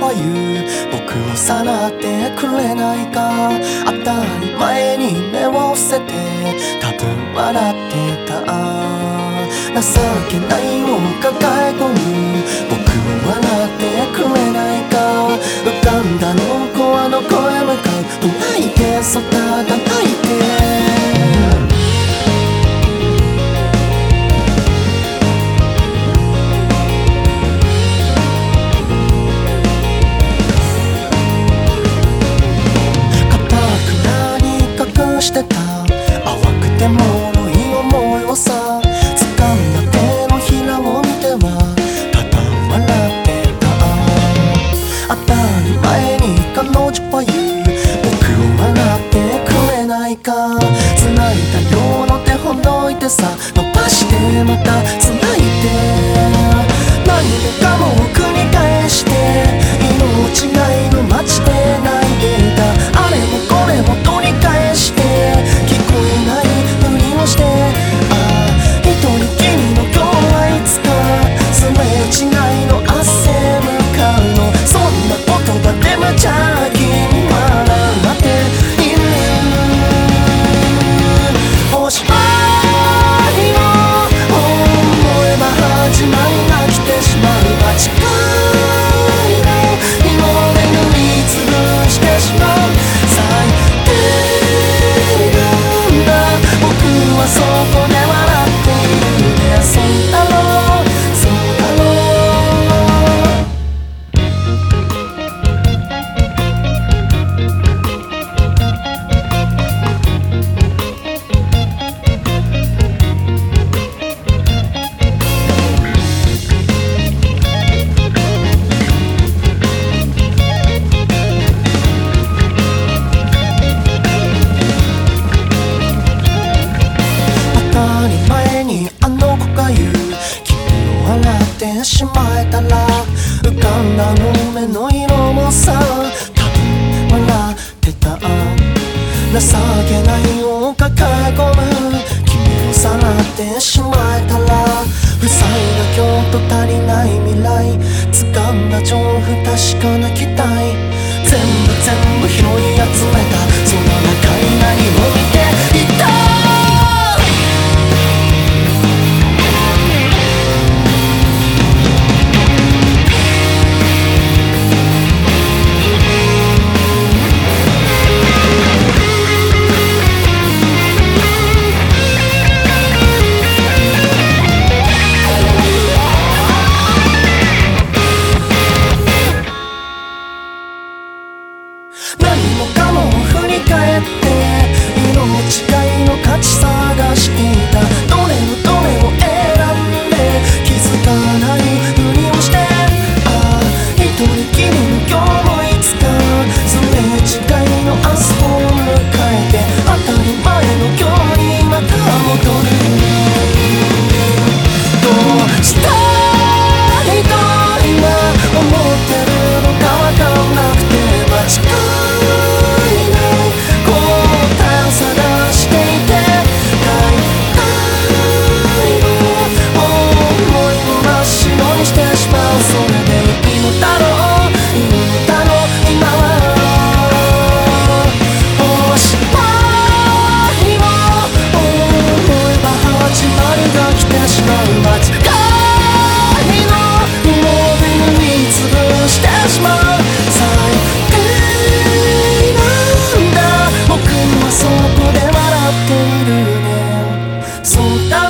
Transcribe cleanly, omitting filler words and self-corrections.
は言う、僕をさらってくれないか。当たり前に目を伏せて多分笑ってた。情けないを抱え込む僕を笑ってくれないか。浮かんだの子はどこへ向かう。泣いてそうただ泣いて。してた淡くてもろい思いをさ、掴んだ手のひらを見てはただ笑ってた。当たり前に彼女は言う、僕を笑ってくれないか。繋いだようの手ほどいてさ、伸ばしてまた繋いで、何もかもを繰り返して命がいる街で泣いていた。あれもこれも取り返して聞こえないふりをして、一人きりの今日はいつかすれ違いの汗向かうの。そんな言葉で無邪気に笑っている。おしまいを思えば始まりが来てしまう。間違いの今まで塗りつぶしてしまう。最低なんだ僕はそこで笑っているね。そうだろうそうだろう。当たり前にあの子が言う、君を笑ってしまえたら浮かんだの目の色もさ、多分笑ってた。情けないを抱え込む君をさらってしまえたら、不細な今日と足りない未来、掴んだ情不確かな期待、全部拾い集めたその中に何を見ていた。何もかもを振り返って色の違いの価値探していた。どれを選んで気づかないふりをして、一人きりの今日もいつかすれ違いの明日を迎えて、当たり前の今日にまた戻る。どうしたいと今思ってるのかわかんなくて、間違いない答えを探していて、大体の想いを真っ白にしてしまう。それでいいのだろういいのだろう今は。おしまいを思えば始まりが来てしまう。間違いの今まで塗りつぶしてしまう。最低僕はそこで笑っているね。そうだ